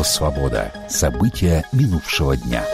Радио «Свобода». События минувшего дня.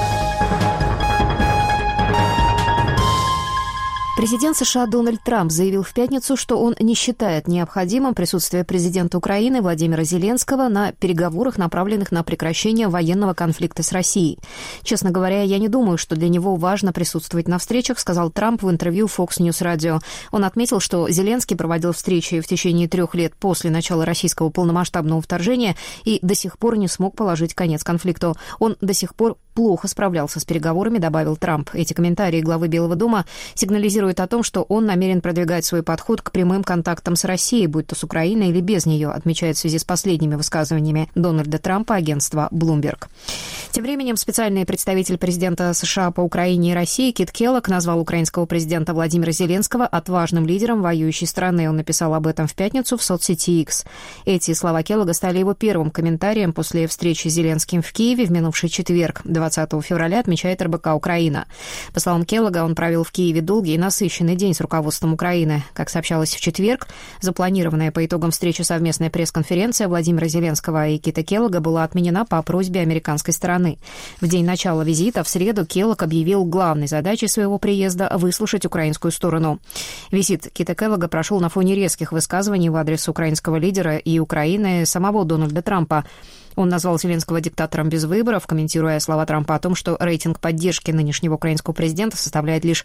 Президент США Дональд Трамп заявил в пятницу, что он не считает необходимым присутствие президента Украины Владимира Зеленского на переговорах, направленных на прекращение военного конфликта с Россией. «Честно говоря, я не думаю, что для него важно присутствовать на встречах», сказал Трамп в интервью Fox News Radio. Он отметил, что Зеленский проводил встречи в течение 3 лет после начала российского полномасштабного вторжения и до сих пор не смог положить конец конфликту. Он до сих пор плохо справлялся с переговорами, добавил Трамп. Эти комментарии главы Белого дома сигнализируют о том, что он намерен продвигать свой подход к прямым контактам с Россией, будь то с Украиной или без нее, отмечает в связи с последними высказываниями Дональда Трампа агентство Bloomberg. Тем временем специальный представитель президента США по Украине и России Кит Келлог назвал украинского президента Владимира Зеленского отважным лидером воюющей страны. Он написал об этом в пятницу в соцсети X. Эти слова Келлога стали его первым комментарием после встречи с Зеленским в Киеве в минувший четверг, 20 февраля, отмечает РБК «Украина». По словам Келлога, он провел в Киеве долгий и насыщенный день с руководством Украины. Как сообщалось в четверг, запланированная по итогам встречи совместная пресс-конференция Владимира Зеленского и Кита Келлога была отменена по просьбе американской стороны. В день начала визита в среду Келлог объявил главной задачей своего приезда выслушать украинскую сторону. Визит Кита Келлога прошел на фоне резких высказываний в адрес украинского лидера и Украины самого Дональда Трампа. Он назвал Зеленского диктатором без выборов, комментируя слова Трампа о том, что рейтинг поддержки нынешнего украинского президента составляет лишь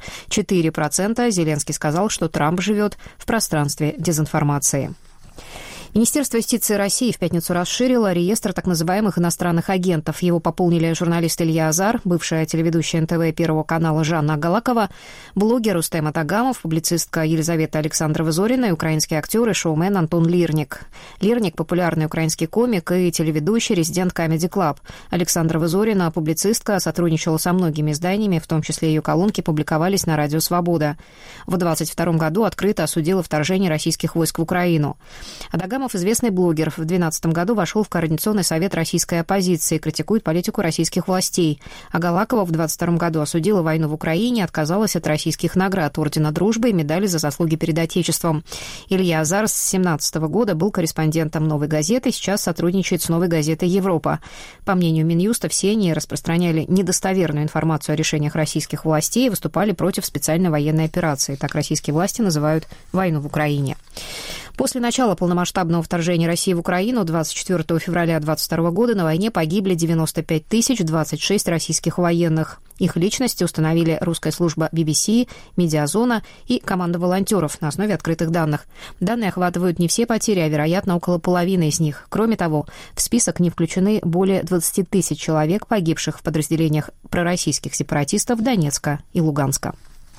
4%. Зеленский сказал, что Трамп живет в пространстве дезинформации. Министерство юстиции России в пятницу расширило реестр так называемых иностранных агентов. Его пополнили журналист Илья Азар, бывшая телеведущая НТВ Первого канала Жанна Агалакова, блогер Рустем Атагамов, публицистка Елизавета Александрова-Зорина и украинский актер и шоумен Антон Лирник. Лирник – популярный украинский комик и телеведущий, резидент Comedy Club. Александрова-Зорина, публицистка, сотрудничала со многими изданиями, в том числе ее колонки публиковались на Радио «Свобода». В 2022 году открыто осудила вторжение российских войск в Украину. Атагамов, известный блогер, в 2012 году вошел в Координационный совет российской оппозиции, критикует политику российских властей. Агалакова в 2022 году осудила войну в Украине, отказалась от российских наград, ордена Дружбы и медали за заслуги перед Отечеством. Илья Азар с 2017 года был корреспондентом «Новой газеты», сейчас сотрудничает с «Новой газетой Европа». По мнению Минюста, все они распространяли недостоверную информацию о решениях российских властей и выступали против специальной военной операции. Так российские власти называют войну в Украине. После начала полномасштабного вторжения России в Украину 24 февраля 2022 года на войне погибли 95 026 российских военных. Их личности установили русская служба BBC, Медиазона и команда волонтеров на основе открытых данных. Данные охватывают не все потери, а, вероятно, около половины из них. Кроме того, в список не включены более 20 000 человек, погибших в подразделениях пророссийских сепаратистов Донецка и Луганска.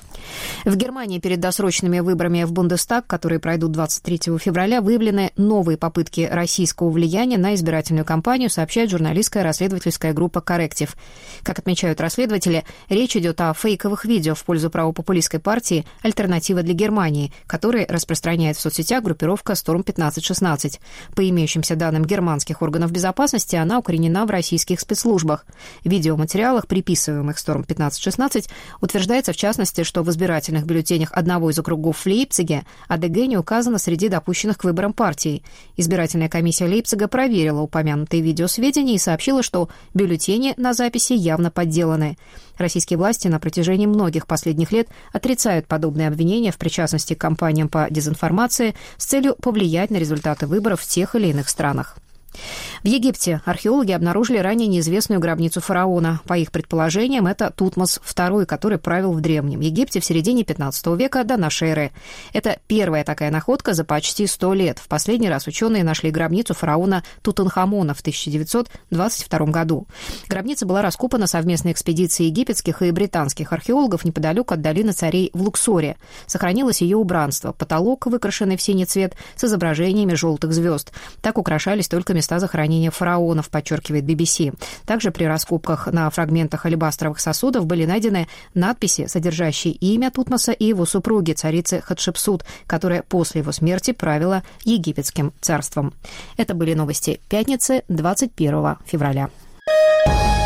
В Германии перед досрочными выборами в Бундестаг, которые пройдут 23 февраля, выявлены новые попытки российского влияния на избирательную кампанию, сообщает журналистская расследовательская группа «Корректив». Как отмечают расследователи, речь идет о фейковых видео в пользу правопопулистской партии «Альтернатива для Германии», которые распространяет в соцсетях группировка Storm 1516. По имеющимся данным германских органов безопасности, она укоренена в российских спецслужбах. В видеоматериалах, приписываемых Storm 1516, утверждается в частности, что в избирательных бюллетенях одного из округов в Лейпциге АДГ не указано среди допущенных к выборам партий. Избирательная комиссия Лейпцига проверила упомянутые видеосведения и сообщила, что бюллетени на записи явно подделаны. Российские власти на протяжении многих последних лет отрицают подобные обвинения в причастности к кампаниям по дезинформации с целью повлиять на результаты выборов в тех или иных странах. В Египте археологи обнаружили ранее неизвестную гробницу фараона. По их предположениям, это Тутмос II, который правил в Древнем Египте в середине 15 века до нашей эры. Это первая такая находка за почти 100 лет. В последний раз ученые нашли гробницу фараона Тутанхамона в 1922 году. Гробница была раскопана совместной экспедицией египетских и британских археологов неподалеку от долины царей в Луксоре. Сохранилось ее убранство. Потолок, выкрашенный в синий цвет, с изображениями желтых звезд. Так украшались только места захоронения фараонов, подчеркивает BBC. Также при раскопках на фрагментах алебастровых сосудов были найдены надписи, содержащие имя Тутмоса и его супруги, царицы Хатшепсут, которая после его смерти правила египетским царством. Это были новости пятницы, 21 февраля.